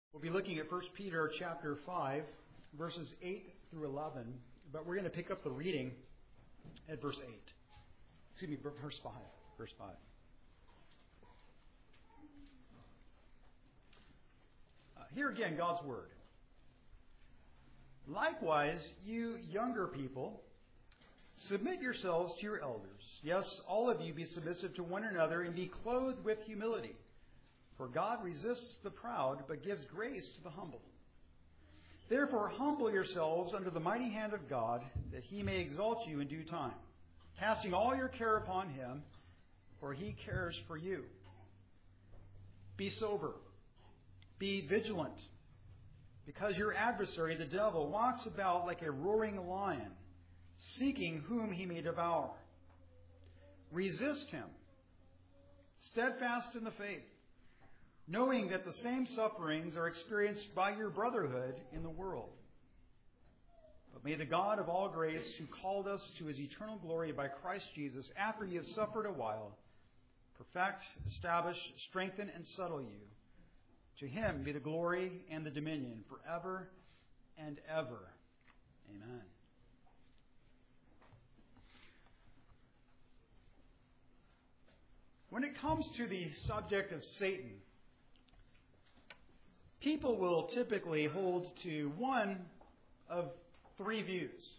We'll be looking at 1 Peter chapter 5, verses 8 through 11, but we're going to pick up the reading at verse 8. Excuse me, verse 5. Verse 5. Here again, God's Word. Likewise, you younger people, submit yourselves to your elders. Yes, all of you be submissive to one another and be clothed with humility. For God resists the proud, but gives grace to the humble. Therefore, humble yourselves under the mighty hand of God, that He may exalt you in due time, casting all your care upon Him, for He cares for you. Be sober. Be vigilant, because your adversary, the devil, walks about like a roaring lion, seeking whom he may devour. Resist him, steadfast in the faith, knowing that the same sufferings are experienced by your brotherhood in the world. But may the God of all grace, who called us to His eternal glory by Christ Jesus, after you have suffered a while, perfect, establish, strengthen, and settle you. To Him be the glory and the dominion forever and ever. Amen. When it comes to the subject of Satan, people will typically hold to one of three views.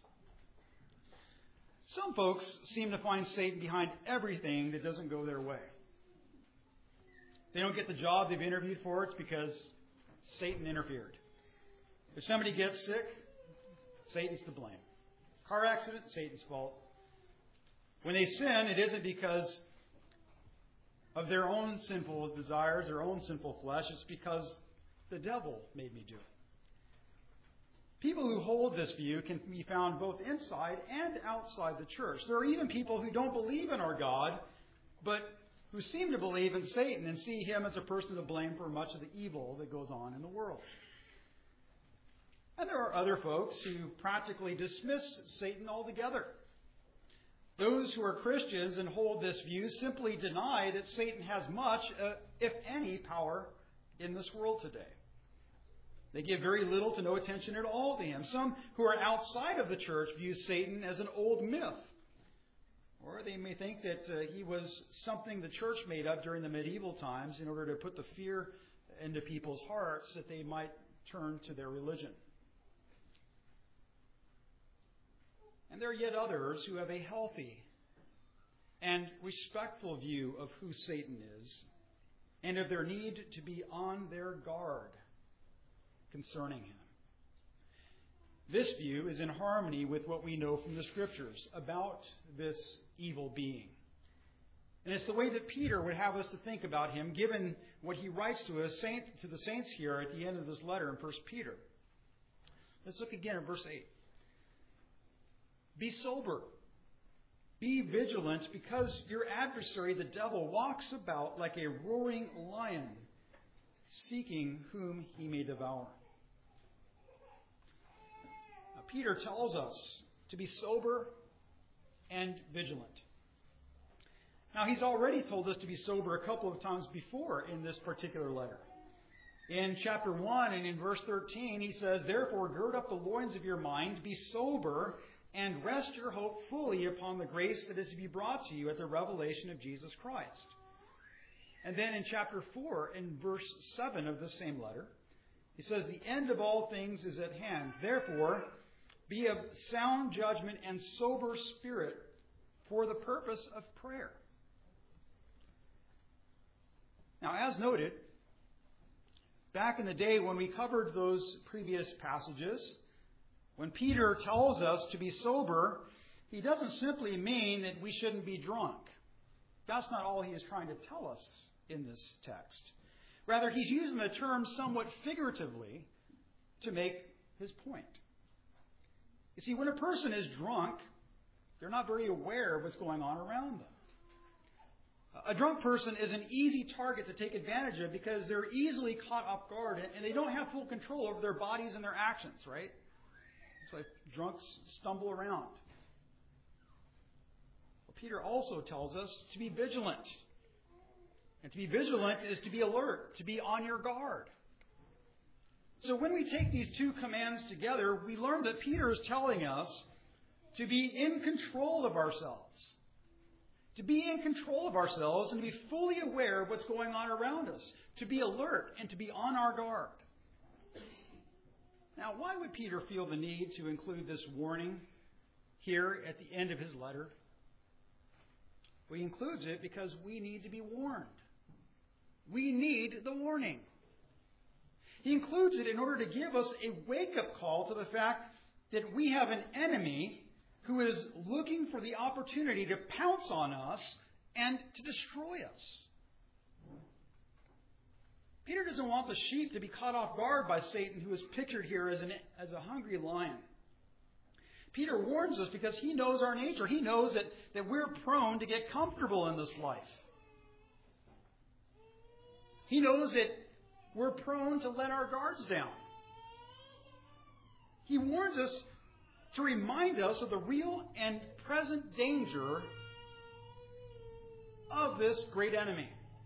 Some folks seem to find Satan behind everything that doesn't go their way. They don't get the job they've interviewed for, it's because Satan interfered. If somebody gets sick, Satan's to blame. Car accident, Satan's fault. When they sin, it isn't because of their own sinful desires, their own sinful flesh. It's because the devil made me do it. People who hold this view can be found both inside and outside the church. There are even people who don't believe in our God, but who seem to believe in Satan and see him as a person to blame for much of the evil that goes on in the world. And there are other folks who practically dismiss Satan altogether. Those who are Christians and hold this view simply deny that Satan has much, if any, power in this world today. They give very little to no attention at all to him. Some who are outside of the church view Satan as an old myth. Or they may think that he was something the church made up during the medieval times in order to put the fear into people's hearts that they might turn to their religion. And there are yet others who have a healthy and respectful view of who Satan is and of their need to be on their guard concerning him. This view is in harmony with what we know from the Scriptures about this evil being. And it's the way that Peter would have us to think about him, given what he writes to us, to the saints here at the end of this letter in 1 Peter. Let's look again at verse 8. Be sober. Be vigilant, because your adversary, the devil, walks about like a roaring lion, seeking whom he may devour. Now, Peter tells us to be sober and vigilant. Now, he's already told us to be sober a couple of times before in this particular letter. In chapter 1 and in verse 13, he says, Therefore, gird up the loins of your mind, be sober, and rest your hope fully upon the grace that is to be brought to you at the revelation of Jesus Christ. And then in chapter 4, in verse 7 of this same letter, he says, The end of all things is at hand. Therefore, be of sound judgment and sober spirit for the purpose of prayer. Now, as noted, back in the day when we covered those previous passages, when Peter tells us to be sober, he doesn't simply mean that we shouldn't be drunk. That's not all he is trying to tell us in this text. Rather, he's using the term somewhat figuratively to make his point. You see, when a person is drunk, they're not very aware of what's going on around them. A drunk person is an easy target to take advantage of because they're easily caught off guard and they don't have full control over their bodies and their actions, right? That's why drunks stumble around. Well, Peter also tells us to be vigilant. And to be vigilant is to be alert, to be on your guard. So when we take these two commands together, we learn that Peter is telling us to be in control of ourselves. To be in control of ourselves and to be fully aware of what's going on around us. To be alert and to be on our guard. Now, why would Peter feel the need to include this warning here at the end of his letter? Well, he includes it because we need to be warned. We need the warning. He includes it in order to give us a wake-up call to the fact that we have an enemy who is looking for the opportunity to pounce on us and to destroy us. Peter doesn't want the sheep to be caught off guard by Satan, who is pictured here as a hungry lion. Peter warns us because he knows our nature. He knows that we're prone to get comfortable in this life. He knows that we're prone to let our guards down. He warns us to remind us of the real and present danger of this great enemy.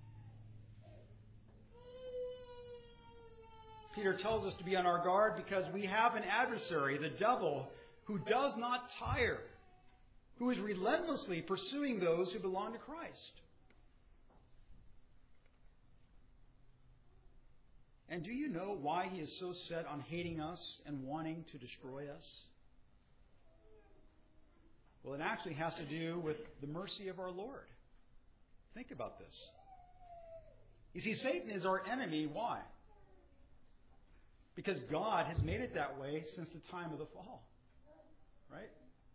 Peter tells us to be on our guard because we have an adversary, the devil, who does not tire, who is relentlessly pursuing those who belong to Christ. And do you know why he is so set on hating us and wanting to destroy us? Well, it actually has to do with the mercy of our Lord. Think about this. You see, Satan is our enemy. Why? Because God has made it that way since the time of the fall. Right?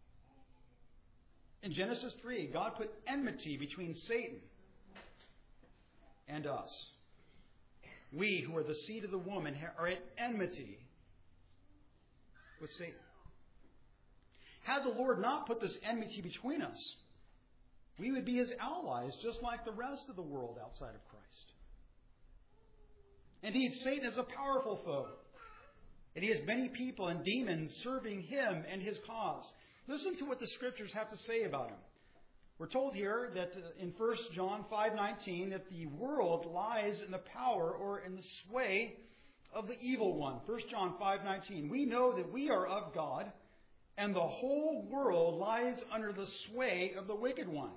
In Genesis 3, God put enmity between Satan and us. We, who are the seed of the woman, are at enmity with Satan. Had the Lord not put this enmity between us, we would be his allies, just like the rest of the world outside of Christ. Indeed, Satan is a powerful foe, and he has many people and demons serving him and his cause. Listen to what the Scriptures have to say about him. We're told here that in 1 John 5:19 that the world lies in the power or in the sway of the evil one. 1 John 5:19. We know that we are of God, and the whole world lies under the sway of the wicked one.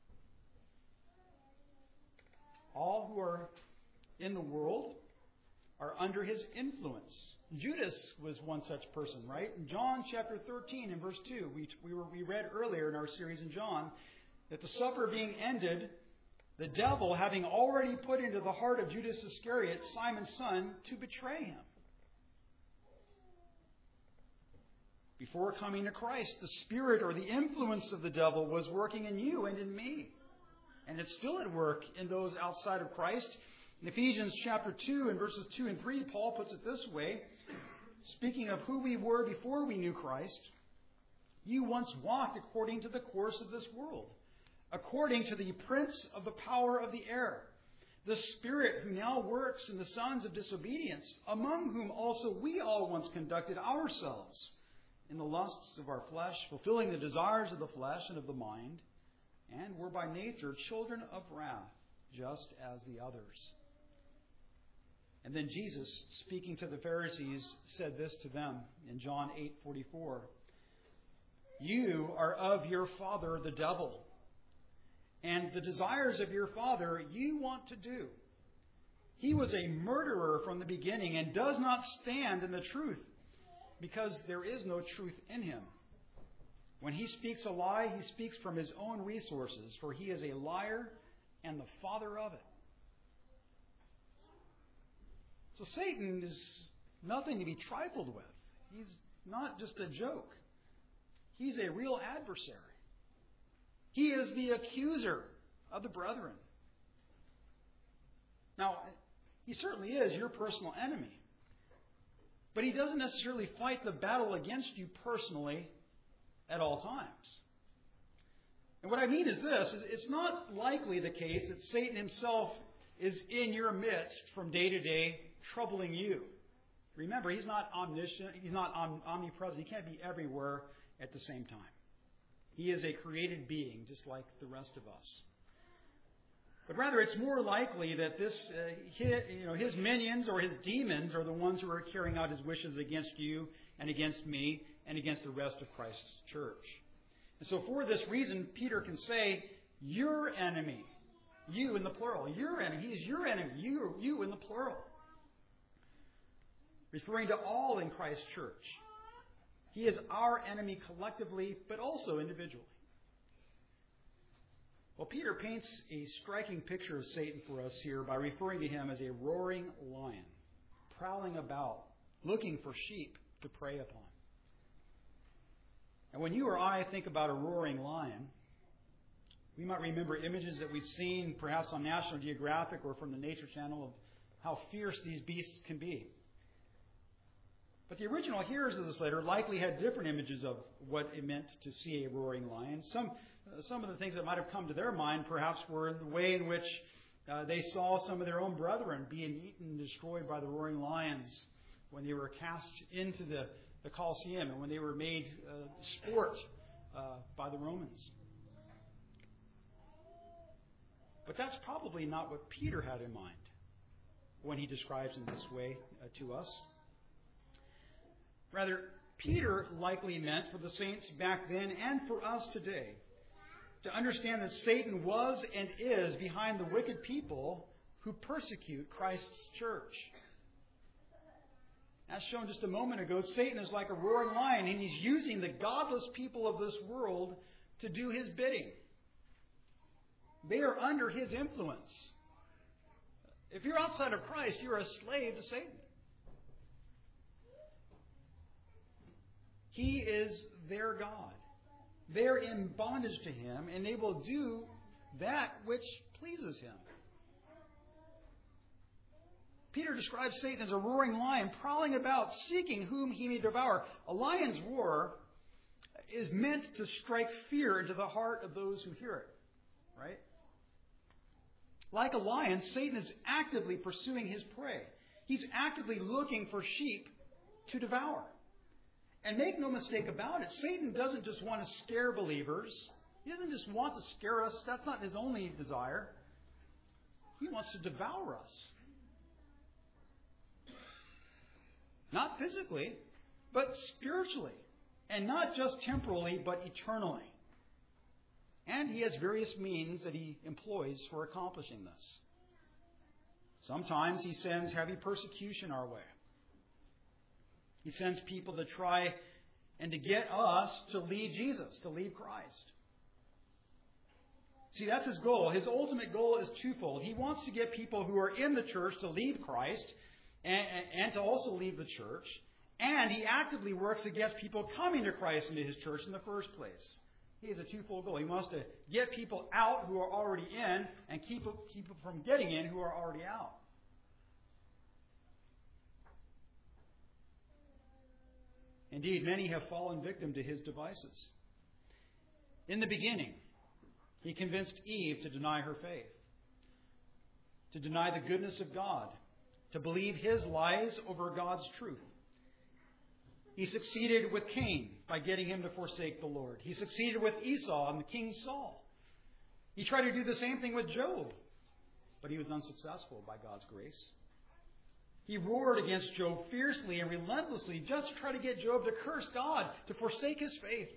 All who are in the world are under his influence. Judas was one such person, right? In John chapter 13 and verse 2, we read earlier in our series in John that the supper being ended, the devil having already put into the heart of Judas Iscariot, Simon's son, to betray him. Before coming to Christ, the spirit or the influence of the devil was working in you and in me. And it's still at work in those outside of Christ. In Ephesians chapter 2 and verses 2 and 3, Paul puts it this way, speaking of who we were before we knew Christ: you once walked according to the course of this world, according to the prince of the power of the air, the spirit who now works in the sons of disobedience, among whom also we all once conducted ourselves in the lusts of our flesh, fulfilling the desires of the flesh and of the mind, and were by nature children of wrath, just as the others. And then Jesus, speaking to the Pharisees, said this to them in John 8:44. You are of your father, the devil, and the desires of your father you want to do. He was a murderer from the beginning and does not stand in the truth, because there is no truth in him. When he speaks a lie, he speaks from his own resources, for he is a liar and the father of it. So Satan is nothing to be trifled with. He's not just a joke. He's a real adversary. He is the accuser of the brethren. Now, he certainly is your personal enemy. But he doesn't necessarily fight the battle against you personally at all times. And what I mean is this: it's not likely the case that Satan himself is in your midst from day to day, troubling you. Remember, he's not omniscient, he's not omnipresent, he can't be everywhere at the same time. He is a created being, just like the rest of us. But rather, it's more likely that his minions or his demons are the ones who are carrying out his wishes against you and against me and against the rest of Christ's church. And so for this reason, Peter can say, your enemy, you in the plural, your enemy, he is your enemy, you in the plural. Referring to all in Christ's church. He is our enemy collectively, but also individually. Well, Peter paints a striking picture of Satan for us here by referring to him as a roaring lion, prowling about, looking for sheep to prey upon. And when you or I think about a roaring lion, we might remember images that we've seen perhaps on National Geographic or from the Nature Channel of how fierce these beasts can be. But the original hearers of this letter likely had different images of what it meant to see a roaring lion. Some of the things that might have come to their mind perhaps were the way in which they saw some of their own brethren being eaten and destroyed by the roaring lions when they were cast into the Colosseum and when they were made sport by the Romans. But that's probably not what Peter had in mind when he describes in this way to us. Rather, Peter likely meant for the saints back then and for us today to understand that Satan was and is behind the wicked people who persecute Christ's church. As shown just a moment ago, Satan is like a roaring lion, and he's using the godless people of this world to do his bidding. They are under his influence. If you're outside of Christ, you're a slave to Satan. He is their God. They're in bondage to him, and they will do that which pleases him. Peter describes Satan as a roaring lion, prowling about, seeking whom he may devour. A lion's roar is meant to strike fear into the heart of those who hear it. Right? Like a lion, Satan is actively pursuing his prey. He's actively looking for sheep to devour. And make no mistake about it, Satan doesn't just want to scare believers. He doesn't just want to scare us. That's not his only desire. He wants to devour us. Not physically, but spiritually. And not just temporally, but eternally. And he has various means that he employs for accomplishing this. Sometimes he sends heavy persecution our way. He sends people to try and to get us to leave Jesus, to leave Christ. See, that's his goal. His ultimate goal is twofold. He wants to get people who are in the church to leave Christ and to also leave the church. And he actively works against people coming to Christ into his church in the first place. He has a twofold goal. He wants to get people out who are already in and keep people from getting in who are already out. Indeed, many have fallen victim to his devices. In the beginning, he convinced Eve to deny her faith, to deny the goodness of God, to believe his lies over God's truth. He succeeded with Cain by getting him to forsake the Lord. He succeeded with Esau and the king Saul. He tried to do the same thing with Job, but he was unsuccessful by God's grace. He roared against Job fiercely and relentlessly just to try to get Job to curse God, to forsake his faith.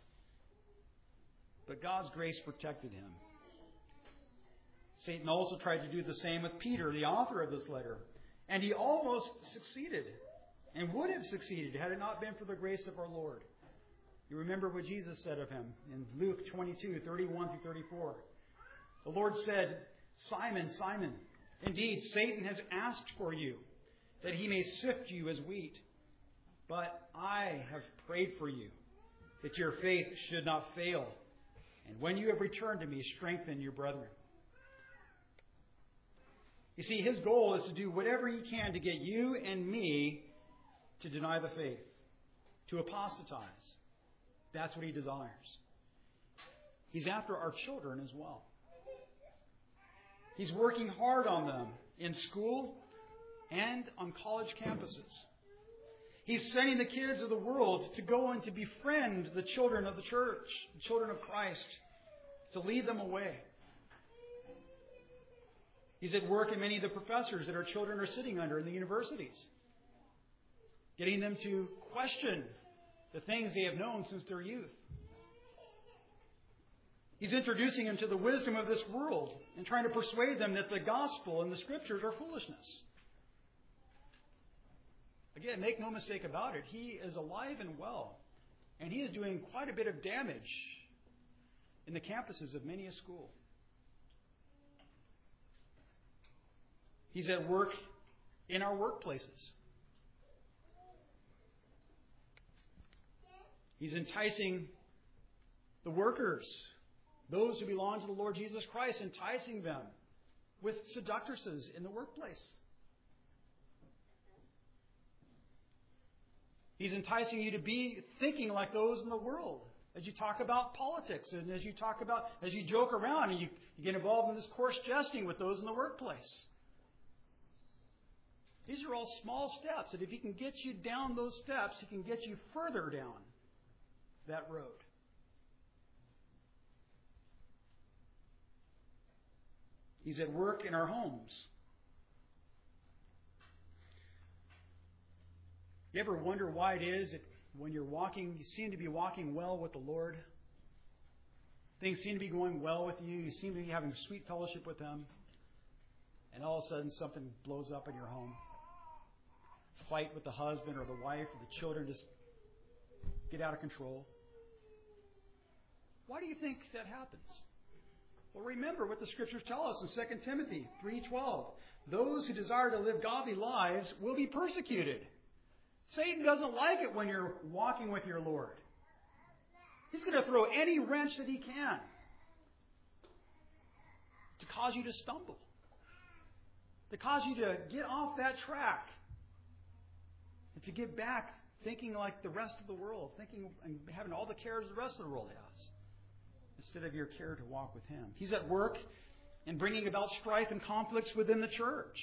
But God's grace protected him. Satan also tried to do the same with Peter, the author of this letter. And he almost succeeded, and would have succeeded had it not been for the grace of our Lord. You remember what Jesus said of him in Luke 22, 31 through 34. The Lord said, "Simon, Simon, indeed Satan has asked for you, that he may sift you as wheat. But I have prayed for you, that your faith should not fail. And when you have returned to me, strengthen your brethren." You see, his goal is to do whatever he can to get you and me to deny the faith, to apostatize. That's what he desires. He's after our children as well. He's working hard on them in school and on college campuses. He's sending the kids of the world to go and to befriend the children of the church, the children of Christ, to lead them away. He's at work in many of the professors that our children are sitting under in the universities, getting them to question the things they have known since their youth. He's introducing them to the wisdom of this world and trying to persuade them that the gospel and the scriptures are foolishness. Again, make no mistake about it, he is alive and well, and he is doing quite a bit of damage in the campuses of many a school. He's at work in our workplaces. He's enticing the workers, those who belong to the Lord Jesus Christ, enticing them with seductresses in the workplace. He's enticing you to be thinking like those in the world as you talk about politics and as you joke around and you get involved in this coarse jesting with those in the workplace. These are all small steps, and if he can get you down those steps, he can get you further down that road. He's at work in our homes. You ever wonder why it is that when you're walking, you seem to be walking well with the Lord? Things seem to be going well with you. You seem to be having sweet fellowship with Him. And all of a sudden something blows up in your home. Fight with the husband or the wife or the children just get out of control. Why do you think that happens? Well, remember what the Scriptures tell us in 2 Timothy 3:12. Those who desire to live godly lives will be persecuted. Satan doesn't like it when you're walking with your Lord. He's going to throw any wrench that he can to cause you to stumble, to cause you to get off that track, and to get back thinking like the rest of the world, thinking and having all the cares the rest of the world has, instead of your care to walk with Him. He's at work in bringing about strife and conflicts within the church.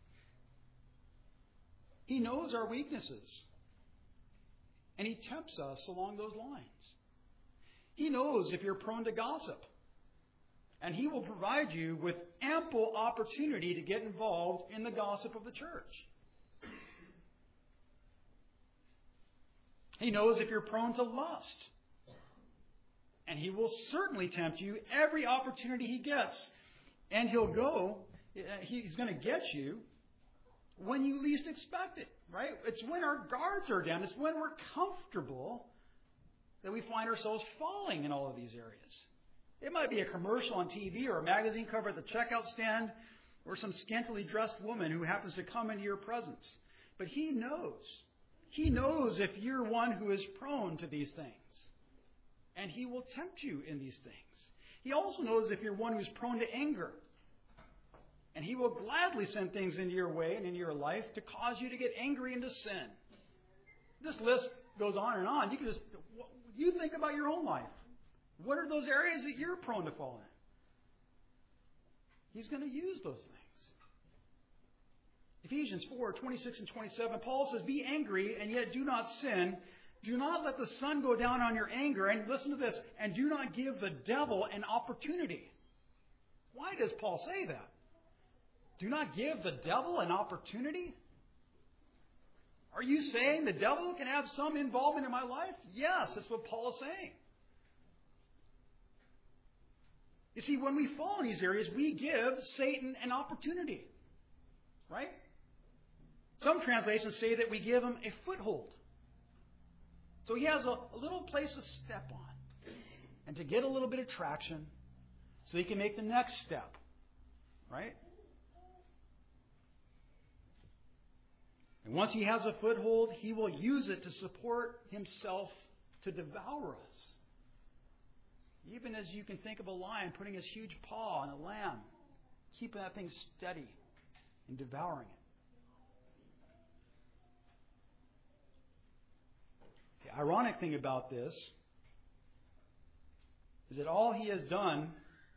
He knows our weaknesses, and he tempts us along those lines. He knows if you're prone to gossip, and he will provide you with ample opportunity to get involved in the gossip of the church. He knows if you're prone to lust, and he will certainly tempt you every opportunity he gets, and he's going to get you when you least expect it, right? It's when our guards are down. It's when we're comfortable that we find ourselves falling in all of these areas. It might be a commercial on TV or a magazine cover at the checkout stand or some scantily dressed woman who happens to come into your presence. But he knows. He knows if you're one who is prone to these things. And he will tempt you in these things. He also knows if you're one who's prone to anger. And he will gladly send things into your way and into your life to cause you to get angry and to sin. This list goes on and on. You think about your own life. What are those areas that you're prone to fall in? He's going to use those things. Ephesians 4:26 and 27, Paul says, "Be angry and yet do not sin. Do not let the sun go down on your anger." And listen to this. "And do not give the devil an opportunity." Why does Paul say that? Do not give the devil an opportunity? Are you saying the devil can have some involvement in my life? Yes, that's what Paul is saying. You see, when we fall in these areas, we give Satan an opportunity. Right? Some translations say that we give him a foothold. So he has a little place to step on and to get a little bit of traction so he can make the next step. Right? And once he has a foothold, he will use it to support himself to devour us. Even as you can think of a lion putting his huge paw on a lamb, keeping that thing steady and devouring it. The ironic thing about this is that all he has done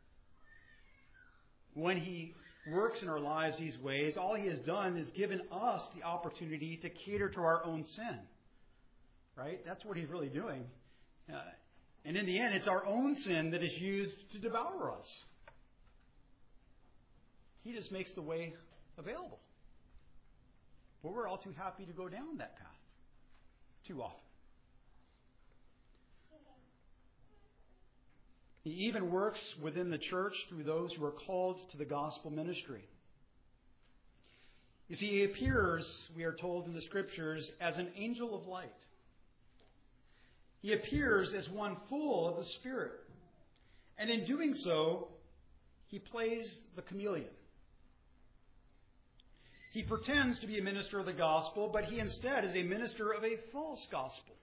when he works in our lives these ways, all he has done is given us the opportunity to cater to our own sin. Right? That's what he's really doing. And in the end, it's our own sin that is used to devour us. He just makes the way available. But we're all too happy to go down that path too often. He even works within the church through those who are called to the gospel ministry. You see, he appears, we are told in the Scriptures, as an angel of light. He appears as one full of the Spirit. And in doing so, he plays the chameleon. He pretends to be a minister of the gospel, but he instead is a minister of a false gospel.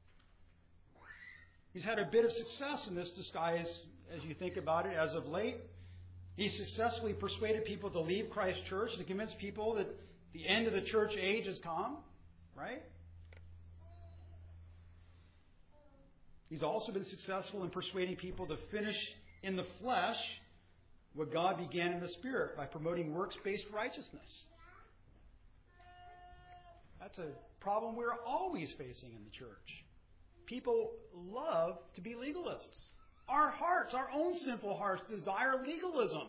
He's had a bit of success in this disguise, as you think about it, as of late. He successfully persuaded people to leave Christ Church, to convince people that the end of the church age has come, right? He's also been successful in persuading people to finish in the flesh what God began in the Spirit by promoting works-based righteousness. That's a problem we're always facing in the church. People love to be legalists. Our hearts, our own sinful hearts, desire legalism.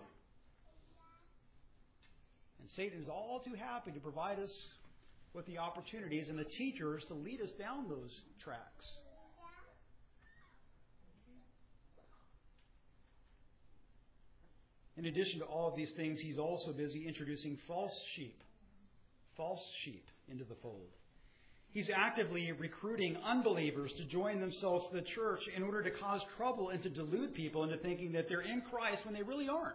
And Satan is all too happy to provide us with the opportunities and the teachers to lead us down those tracks. In addition to all of these things, he's also busy introducing false sheep into the fold. He's actively recruiting unbelievers to join themselves to the church in order to cause trouble and to delude people into thinking that they're in Christ when they really aren't.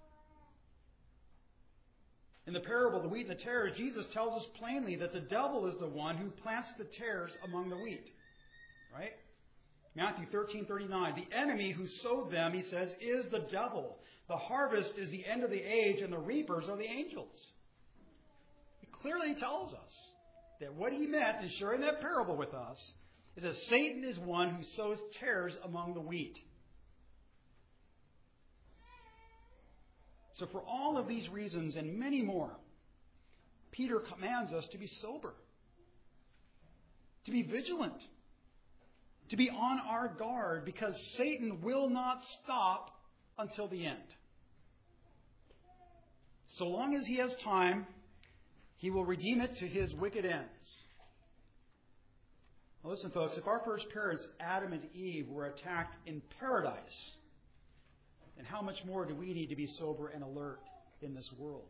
In the parable of the wheat and the tares, Jesus tells us plainly that the devil is the one who plants the tares among the wheat. Right? Matthew 13:39. The enemy who sowed them, he says, is the devil. The harvest is the end of the age, and the reapers are the angels. He clearly tells us that what he meant in sharing that parable with us is that Satan is one who sows tares among the wheat. So for all of these reasons and many more, Peter commands us to be sober, to be vigilant, to be on our guard, because Satan will not stop until the end. So long as he has time, he will redeem it to his wicked ends. Now listen, folks, if our first parents, Adam and Eve, were attacked in paradise, then how much more do we need to be sober and alert in this world?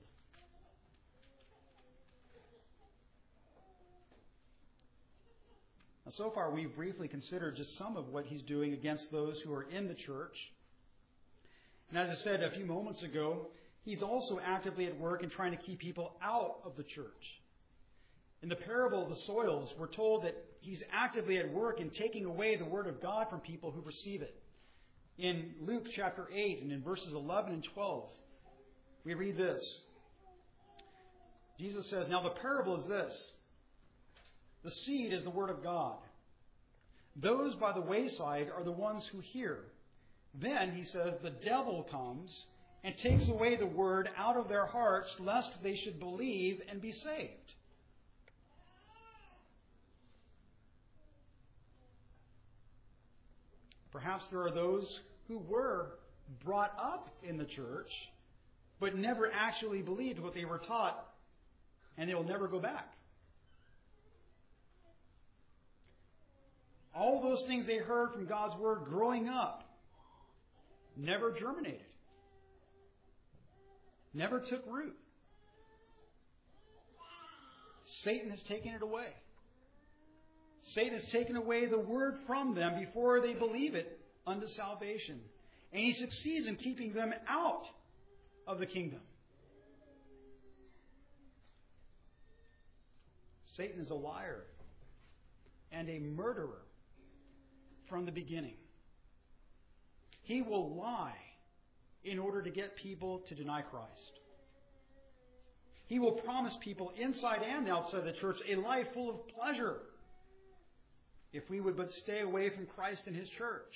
Now, so far, we've briefly considered just some of what he's doing against those who are in the church. And as I said a few moments ago, he's also actively at work in trying to keep people out of the church. In the parable of the soils, we're told that he's actively at work in taking away the Word of God from people who receive it. In Luke chapter 8 and in verses 11 and 12, we read this. Jesus says, "Now the parable is this. The seed is the Word of God. Those by the wayside are the ones who hear. Then," he says, "the devil comes and takes away the word out of their hearts, lest they should believe and be saved." Perhaps there are those who were brought up in the church, but never actually believed what they were taught, and they will never go back. All those things they heard from God's Word growing up never germinated. Never took root. Satan has taken it away. Satan has taken away the Word from them before they believe it unto salvation. And he succeeds in keeping them out of the kingdom. Satan is a liar and a murderer from the beginning. He will lie in order to get people to deny Christ. He will promise people inside and outside the church a life full of pleasure if we would but stay away from Christ and His church.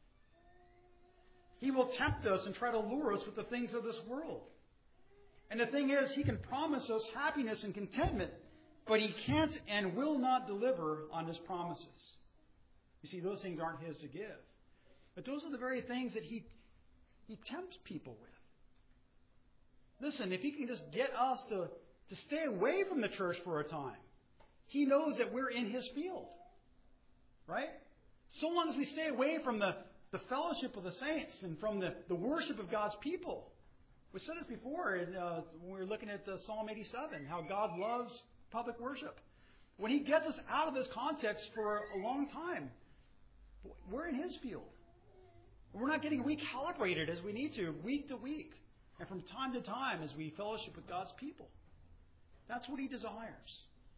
He will tempt us and try to lure us with the things of this world. And the thing is, he can promise us happiness and contentment, but he can't and will not deliver on his promises. You see, those things aren't his to give. But those are the very things that he tempts people with. Listen, if he can just get us to stay away from the church for a time, he knows that we're in his field. Right? So long as we stay away from the fellowship of the saints and from the worship of God's people. We said this before when we were looking at Psalm 87, how God loves public worship. When he gets us out of this context for a long time, we're in his field. We're not getting recalibrated as we need to, week to week, and from time to time as we fellowship with God's people. That's what he desires.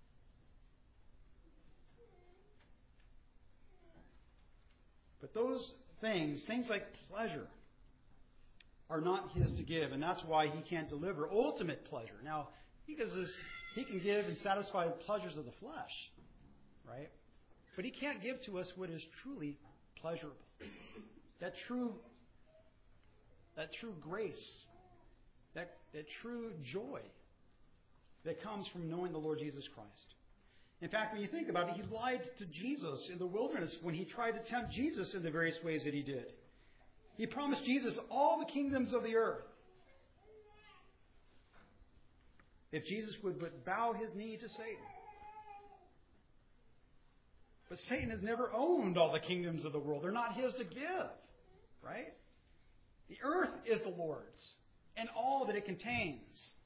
But those things like pleasure, are not his to give, and that's why he can't deliver ultimate pleasure. Now, he can give and satisfy the pleasures of the flesh, right? But he can't give to us what is truly pleasurable. That true grace, that true joy that comes from knowing the Lord Jesus Christ. In fact, when you think about it, he lied to Jesus in the wilderness when he tried to tempt Jesus in the various ways that he did. He promised Jesus all the kingdoms of the earth if Jesus would but bow his knee to Satan. But Satan has never owned all the kingdoms of the world. They're not his to give, right? The earth is the Lord's and all that it contains.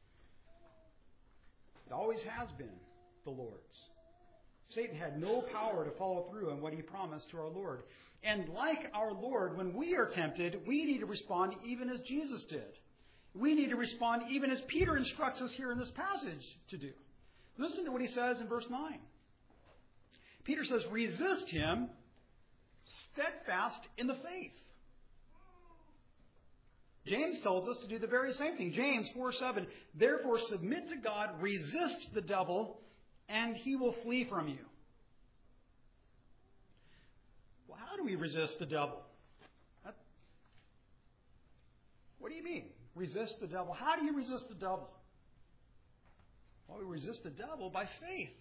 It always has been the Lord's. Satan had no power to follow through on what he promised to our Lord. And like our Lord, when we are tempted, we need to respond even as Jesus did. We need to respond even as Peter instructs us here in this passage to do. Listen to what he says in verse 9. Peter says, resist him steadfast in the faith. James tells us to do the very same thing. James 4:7, therefore submit to God, resist the devil, and he will flee from you. Well, how do we resist the devil? What do you mean? Resist the devil. How do you resist the devil? Well, we resist the devil by faith.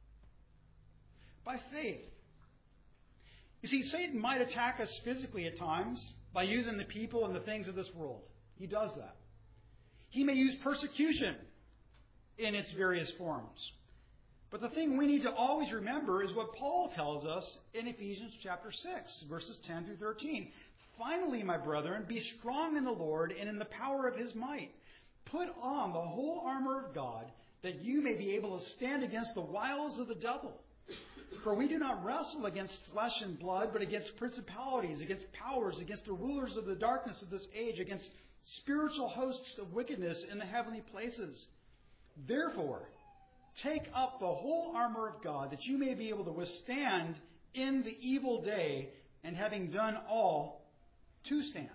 By faith. You see, Satan might attack us physically at times by using the people and the things of this world. He does that. He may use persecution in its various forms. But the thing we need to always remember is what Paul tells us in Ephesians chapter 6, verses 10 through 13. Finally, my brethren, be strong in the Lord and in the power of his might. Put on the whole armor of God, that you may be able to stand against the wiles of the devil. For we do not wrestle against flesh and blood, but against principalities, against powers, against the rulers of the darkness of this age, against spiritual hosts of wickedness in the heavenly places. Therefore, take up the whole armor of God, that you may be able to withstand in the evil day, and having done all, to stand.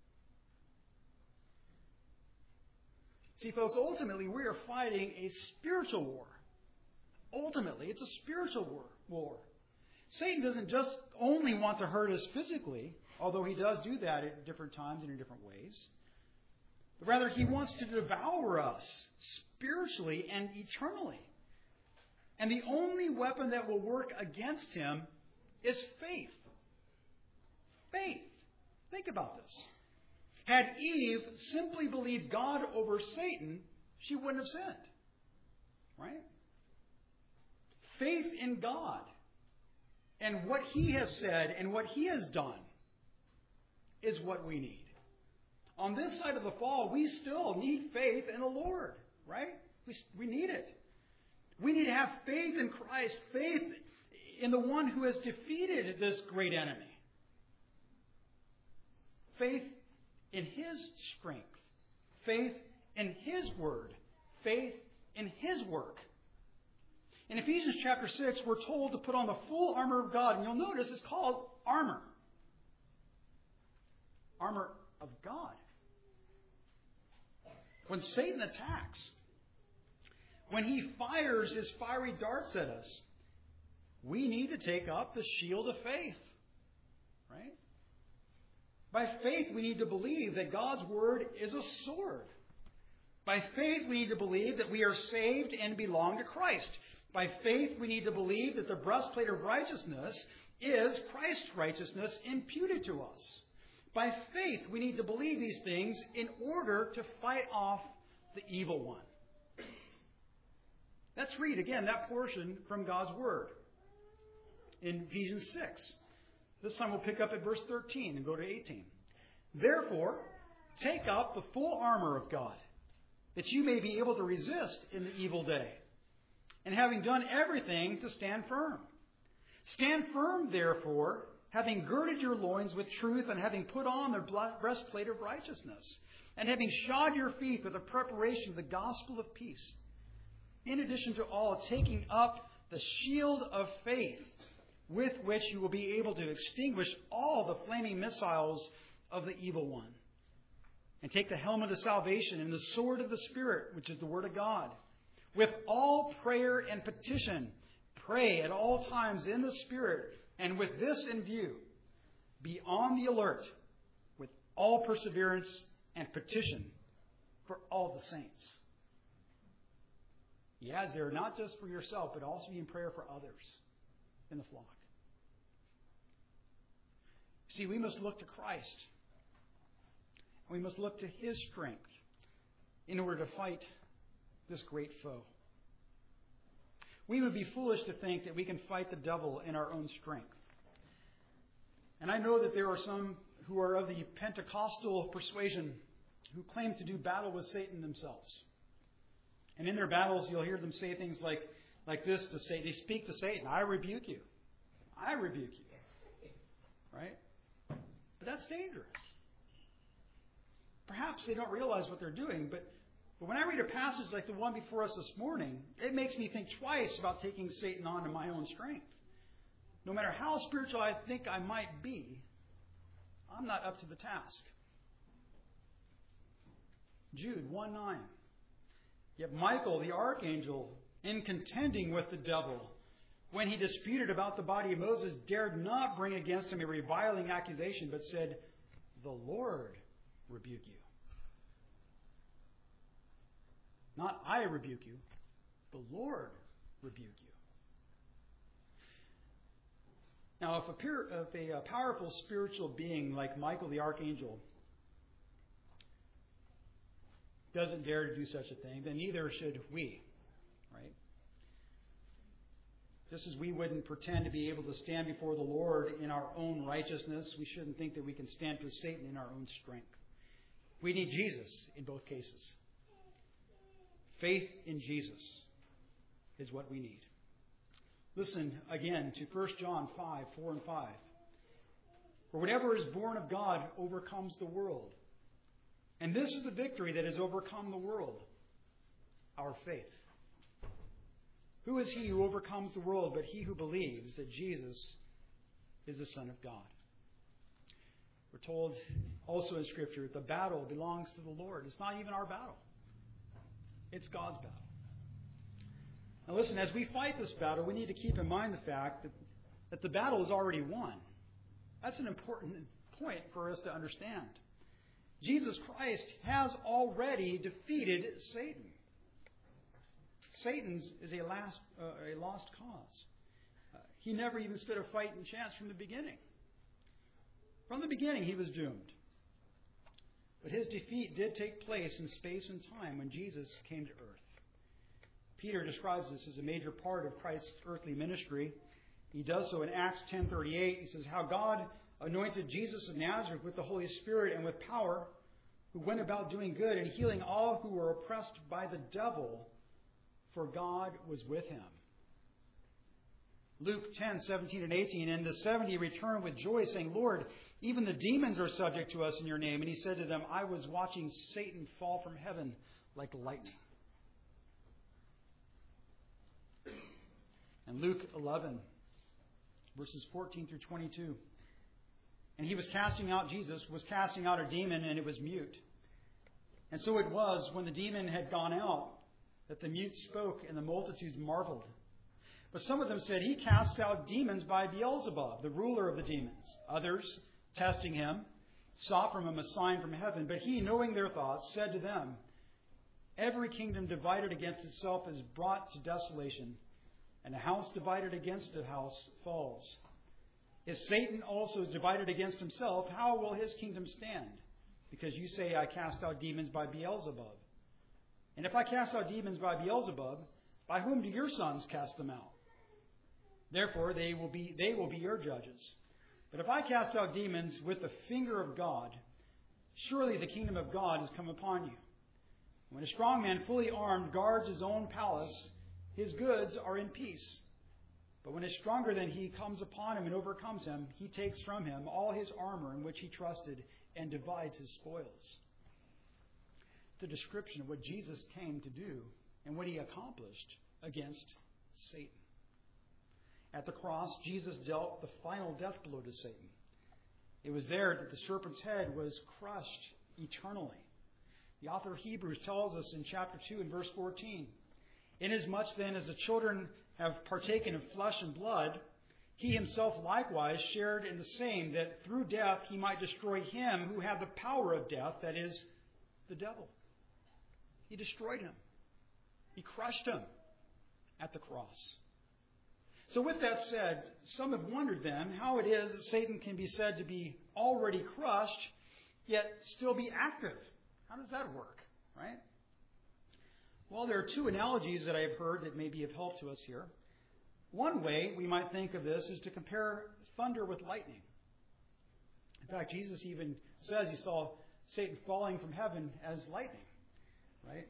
See, folks, ultimately we are fighting a spiritual war. Ultimately, it's a spiritual war. Satan doesn't just only want to hurt us physically, although he does do that at different times and in different ways. But rather, he wants to devour us spiritually and eternally. And the only weapon that will work against him is faith. Faith. Think about this. Had Eve simply believed God over Satan, she wouldn't have sinned. Right? Faith in God and what he has said and what he has done is what we need. On this side of the fall, we still need faith in the Lord. Right? We need it. We need to have faith in Christ, faith in the one who has defeated this great enemy. Faith in his strength, faith in his word, faith in his work. In Ephesians chapter 6, we're told to put on the full armor of God, and you'll notice it's called armor. Armor of God. When Satan attacks, when he fires his fiery darts at us, we need to take up the shield of faith. Right? By faith, we need to believe that God's word is a sword. By faith, we need to believe that we are saved and belong to Christ. By faith, we need to believe that the breastplate of righteousness is Christ's righteousness imputed to us. By faith, we need to believe these things in order to fight off the evil one. Let's read again that portion from God's Word in Ephesians 6. This time we'll pick up at verse 13 and go to 18. Therefore, take up the full armor of God, that you may be able to resist in the evil day, and having done everything, to stand firm. Stand firm, therefore, having girded your loins with truth, and having put on the breastplate of righteousness, and having shod your feet with the preparation of the gospel of peace. In addition to all, taking up the shield of faith, with which you will be able to extinguish all the flaming missiles of the evil one. And take the helmet of salvation and the sword of the Spirit, which is the Word of God. With all prayer and petition, pray at all times in the Spirit, and with this in view, be on the alert with all perseverance and petition for all the saints. He has there not just for yourself, but also be in prayer for others in the flock. See, we must look to Christ. We must look to His strength in order to fight this great foe. We would be foolish to think that we can fight the devil in our own strength. And I know that there are some who are of the Pentecostal persuasion who claim to do battle with Satan themselves. And in their battles, you'll hear them say things like this to Satan. They speak to Satan, I rebuke you. I rebuke you. Right? But that's dangerous. Perhaps they don't realize what they're doing, but when I read a passage like the one before us this morning, it makes me think twice about taking Satan on in my own strength. No matter how spiritual I think I might be, I'm not up to the task. Jude 1:9. Yet Michael, the archangel, in contending with the devil, when he disputed about the body of Moses, dared not bring against him a reviling accusation, but said, the Lord rebuke you. Not I rebuke you, the Lord rebuke you. Now, if a powerful spiritual being like Michael the archangel doesn't dare to do such a thing, then neither should we, right? Just as we wouldn't pretend to be able to stand before the Lord in our own righteousness, we shouldn't think that we can stand for Satan in our own strength. We need Jesus in both cases. Faith in Jesus is what we need. Listen again to 1 John 5:4 and 5. For whatever is born of God overcomes the world. And this is the victory that has overcome the world, our faith. Who is he who overcomes the world but he who believes that Jesus is the Son of God? We're told also in Scripture that the battle belongs to the Lord. It's not even our battle. It's God's battle. Now listen, as we fight this battle, we need to keep in mind the fact that the battle is already won. That's an important point for us to understand. Jesus Christ has already defeated Satan. Satan's is a lost cause. He never even stood a fighting chance from the beginning. From the beginning, he was doomed. But his defeat did take place in space and time when Jesus came to earth. Peter describes this as a major part of Christ's earthly ministry. He does so in Acts 10:38. He says, how God anointed Jesus of Nazareth with the Holy Spirit and with power, who went about doing good and healing all who were oppressed by the devil, for God was with him. Luke 10:17 and 18, and the 70 returned with joy, saying, Lord, even the demons are subject to us in your name. And he said to them, I was watching Satan fall from heaven like lightning. And Luke 11, verses 14 through 22. And he was casting out, Jesus was casting out a demon, and it was mute. And so it was, when the demon had gone out, that the mute spoke, and the multitudes marveled. But some of them said, he cast out demons by Beelzebub, the ruler of the demons. Others, testing him, sought from him a sign from heaven. But he, knowing their thoughts, said to them, every kingdom divided against itself is brought to desolation, and a house divided against a house falls. If Satan also is divided against himself, how will his kingdom stand? Because you say, I cast out demons by Beelzebub. And if I cast out demons by Beelzebub, by whom do your sons cast them out? Therefore, they will be your judges. But if I cast out demons with the finger of God, surely the kingdom of God has come upon you. When a strong man fully armed guards his own palace, his goods are in peace. But when a stronger than he comes upon him and overcomes him, he takes from him all his armor in which he trusted and divides his spoils. It's a description of what Jesus came to do and what he accomplished against Satan. At the cross, Jesus dealt the final death blow to Satan. It was there that the serpent's head was crushed eternally. The author of Hebrews tells us in chapter 2 and verse 14, "Inasmuch then as the children have partaken of flesh and blood, he himself likewise shared in the same, that through death he might destroy him who had the power of death, that is, the devil." He destroyed him. He crushed him at the cross. So with that said, some have wondered then how it is that Satan can be said to be already crushed, yet still be active. How does that work, right? Well, there are two analogies that I have heard that may be of help to us here. One way we might think of this is to compare thunder with lightning. In fact, Jesus even says he saw Satan falling from heaven as lightning, right?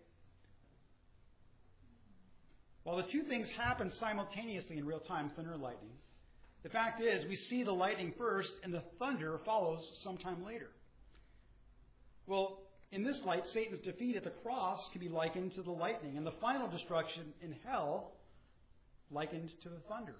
While the two things happen simultaneously in real time, thunder and lightning, the fact is we see the lightning first and the thunder follows sometime later. Well, in this light, Satan's defeat at the cross can be likened to the lightning, and the final destruction in hell likened to the thunder.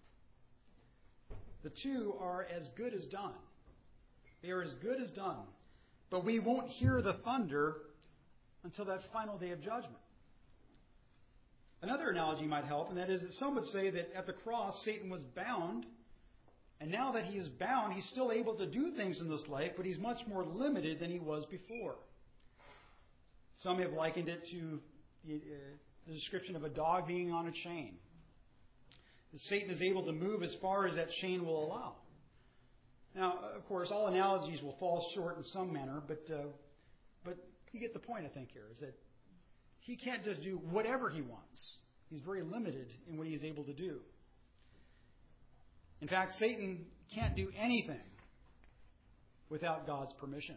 The two are as good as done. They are as good as done. But we won't hear the thunder until that final day of judgment. Another analogy might help, and that is that some would say that at the cross, Satan was bound, and now that he is bound, he's still able to do things in this life, but he's much more limited than he was before. Some have likened it to the description of a dog being on a chain. That Satan is able to move as far as that chain will allow. Now, of course, all analogies will fall short in some manner, but you get the point, I think, here, is that he can't just do whatever he wants. He's very limited in what he is able to do. In fact, Satan can't do anything without God's permission.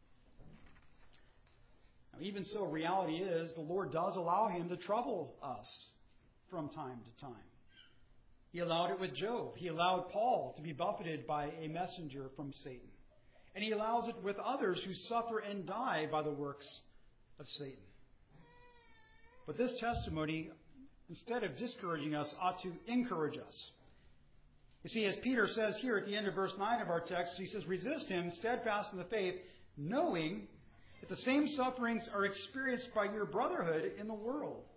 Now, even so, reality is the Lord does allow him to trouble us from time to time. He allowed it with Job. He allowed Paul to be buffeted by a messenger from Satan. And he allows it with others who suffer and die by the works of Satan. But this testimony, instead of discouraging us, ought to encourage us. You see, as Peter says here at the end of verse 9 of our text, he says, "Resist him, steadfast in the faith, knowing that the same sufferings are experienced by your brotherhood in the world."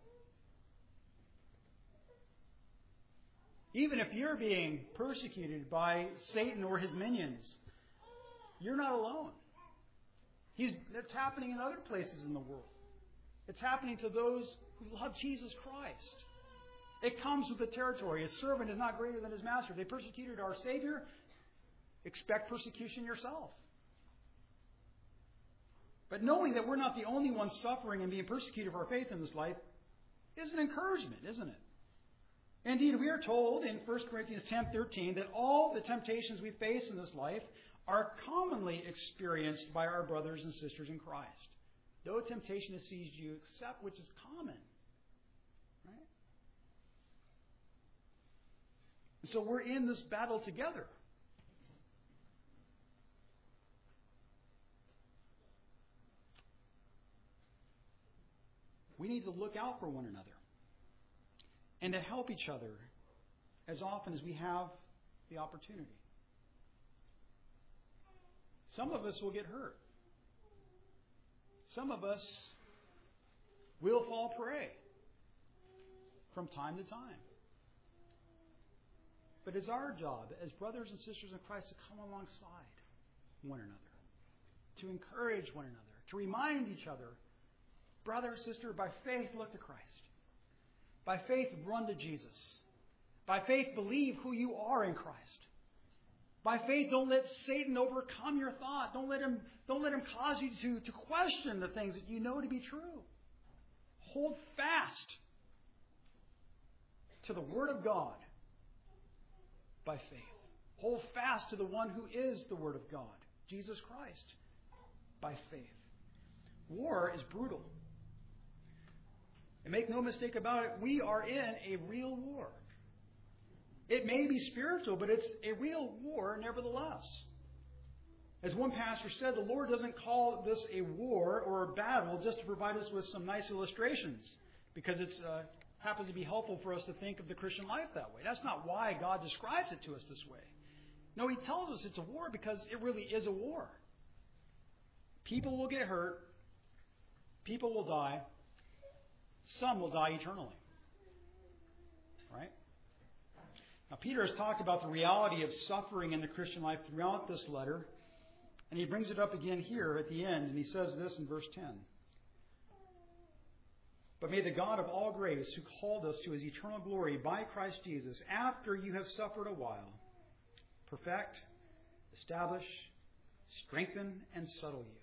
Even if you're being persecuted by Satan or his minions, you're not alone. That's happening in other places in the world. It's happening to those who love Jesus Christ. It comes with the territory. A servant is not greater than his master. If they persecuted our Savior, expect persecution yourself. But knowing that we're not the only ones suffering and being persecuted for our faith in this life is an encouragement, isn't it? Indeed, we are told in 1 Corinthians 10:13 that all the temptations we face in this life are commonly experienced by our brothers and sisters in Christ. No temptation has seized you except which is common. Right? And so we're in this battle together. We need to look out for one another and to help each other as often as we have the opportunity. Some of us will get hurt. Some of us will fall prey from time to time. But it's our job as brothers and sisters in Christ to come alongside one another, to encourage one another, to remind each other, brother, sister, by faith, look to Christ. By faith, run to Jesus. By faith, believe who you are in Christ. By faith, don't let Satan overcome your thought. Don't let him cause you to question the things that you know to be true. Hold fast to the Word of God by faith. Hold fast to the one who is the Word of God, Jesus Christ, by faith. War is brutal. And make no mistake about it, we are in a real war. It may be spiritual, but it's a real war nevertheless. As one pastor said, the Lord doesn't call this a war or a battle just to provide us with some nice illustrations, because it happens to be helpful for us to think of the Christian life that way. That's not why God describes it to us this way. No, He tells us it's a war because it really is a war. People will get hurt. People will die. Some will die eternally. Right? Now, Peter has talked about the reality of suffering in the Christian life throughout this letter. And he brings it up again here at the end. And he says this in verse 10. But may the God of all grace, who called us to His eternal glory by Christ Jesus, after you have suffered a while, perfect, establish, strengthen, and settle you.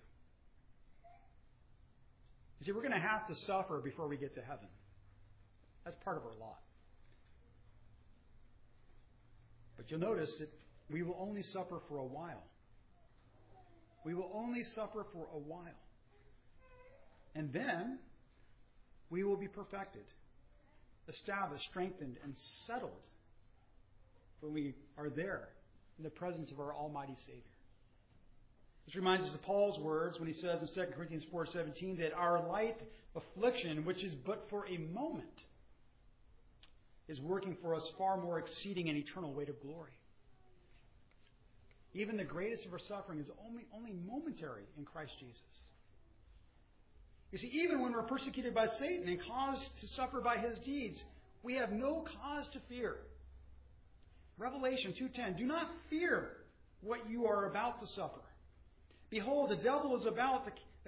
You see, we're going to have to suffer before we get to heaven. That's part of our lot. But you'll notice that we will only suffer for a while. We will only suffer for a while. And then we will be perfected, established, strengthened, and settled when we are there in the presence of our Almighty Savior. This reminds us of Paul's words when he says in 2 Corinthians 4:17 that our light affliction, which is but for a moment, is working for us far more exceeding an eternal weight of glory. Even the greatest of our suffering is only momentary in Christ Jesus. You see, even when we're persecuted by Satan and caused to suffer by his deeds, we have no cause to fear. Revelation 2:10, do not fear what you are about to suffer. Behold, the devil is about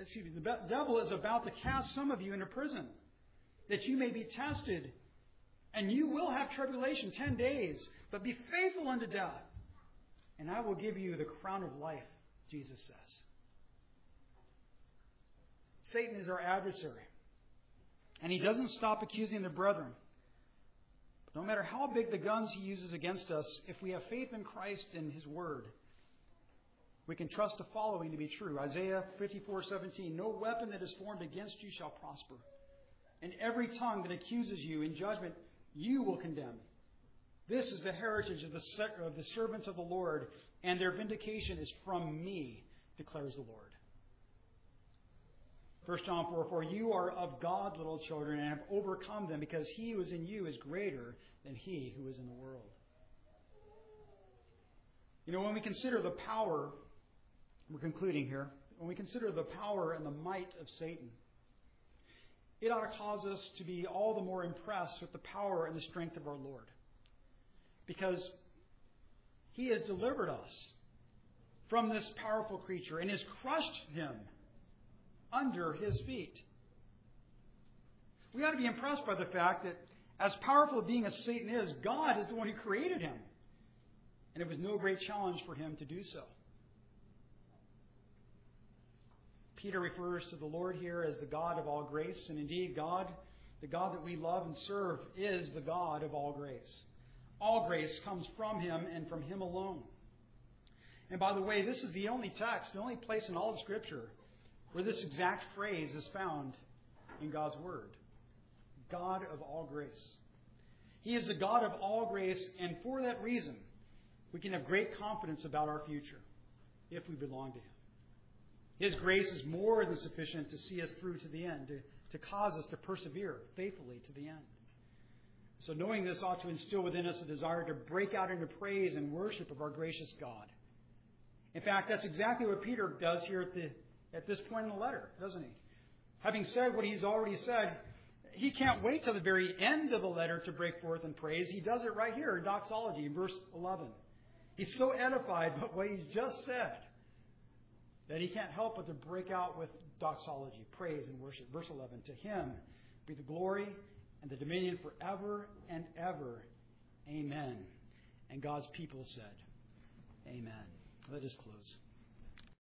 to cast some of you into prison, that you may be tested, and you will have tribulation 10 days, but be faithful unto death, and I will give you the crown of life, Jesus says. Satan is our adversary, and he doesn't stop accusing the brethren. But no matter how big the guns he uses against us, if we have faith in Christ and His Word, we can trust the following to be true. Isaiah 54:17, no weapon that is formed against you shall prosper, and every tongue that accuses you in judgment you will condemn. This is the heritage of the servants of the Lord, and their vindication is from me, declares the Lord. 1 John 4:4, you are of God, little children, and have overcome them, because he who is in you is greater than he who is in the world. You know, when we consider the power, we're concluding here, when we consider the power and the might of Satan, it ought to cause us to be all the more impressed with the power and the strength of our Lord. Because He has delivered us from this powerful creature and has crushed him under His feet. We ought to be impressed by the fact that as powerful a being as Satan is, God is the one who created him. And it was no great challenge for him to do so. Peter refers to the Lord here as the God of all grace. And indeed, God, the God that we love and serve, is the God of all grace. All grace comes from Him and from Him alone. And by the way, this is the only text, the only place in all of Scripture where this exact phrase is found in God's Word. God of all grace. He is the God of all grace, and for that reason, we can have great confidence about our future if we belong to Him. His grace is more than sufficient to see us through to the end, to cause us to persevere faithfully to the end. So knowing this ought to instill within us a desire to break out into praise and worship of our gracious God. In fact, that's exactly what Peter does here at this point in the letter, doesn't he? Having said what he's already said, he can't wait till the very end of the letter to break forth in praise. He does it right here in doxology in verse 11. He's so edified by what he's just said that he can't help but to break out with doxology, praise and worship. Verse 11, to Him be the glory and the dominion forever and ever. Amen. And God's people said, Amen. Let us close.